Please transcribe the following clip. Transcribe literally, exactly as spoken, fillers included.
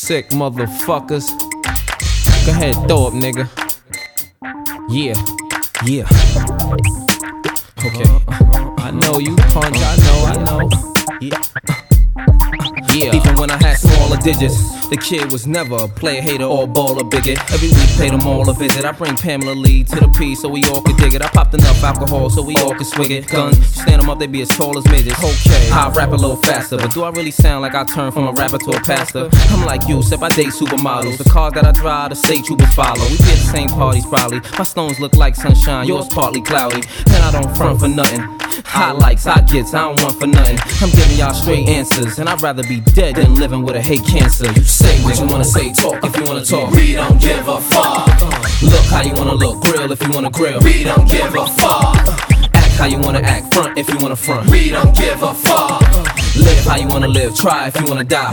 sick motherfuckers. Go ahead, throw up, nigga. Yeah, yeah. Okay. I know you punch, I know, I know. Yeah. Yeah. Even when I had smaller digits, the kid was never a player, hater, or baller bigot. Every week paid them all a visit. I bring Pamela Lee to the P so we all could dig it. I popped enough alcohol so we all could swig it. Guns, stand them up, they be as tall as midgets. Okay, I rap a little faster, but do I really sound like I turned from a rapper to a pastor? I'm like you, except I date supermodels. The cars that I drive, the state troopers follow. We be at the same parties probably. My stones look like sunshine, yours partly cloudy. And I don't front for nothing. Highlights, I gets, I don't want for nothing. I'm giving y'all straight answers, and I'd rather be dead than living with a hate cancer. You say what you wanna say, talk if you wanna talk. We don't give a fuck. Look how you wanna look, grill if you wanna grill. We don't give a fuck. Act how you wanna act, front if you wanna front. We don't give a fuck. Live how you wanna live, try if you wanna die.